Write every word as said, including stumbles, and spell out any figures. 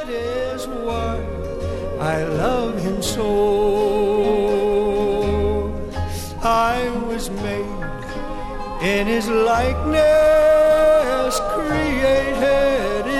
That is why I love him so. I was made in his likeness, created